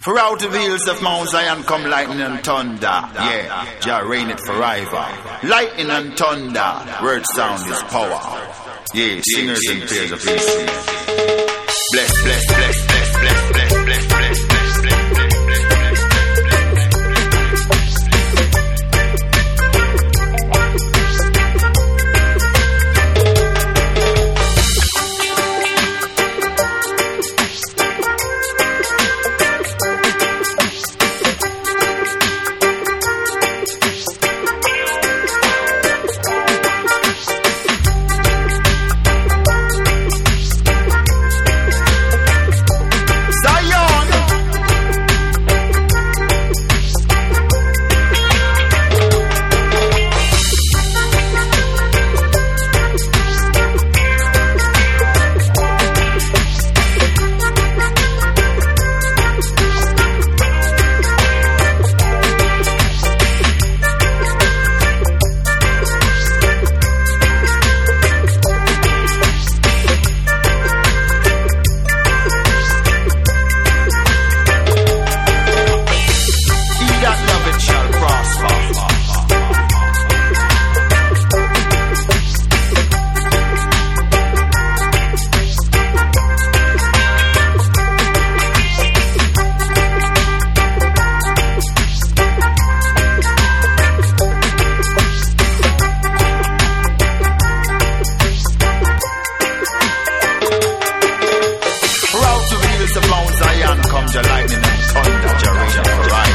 For out of the hills of Mount Zion come lightning and thunder. Yeah, Jah reign it forever. Lightning and thunder, word sound is power. Yeah, singers and players of history. Bless, bless, bless, bless, bless, bless, bless, bless, bless, bless, bless, bless. Of Mount Zion comes your lightning and thunder, Jah reign forever.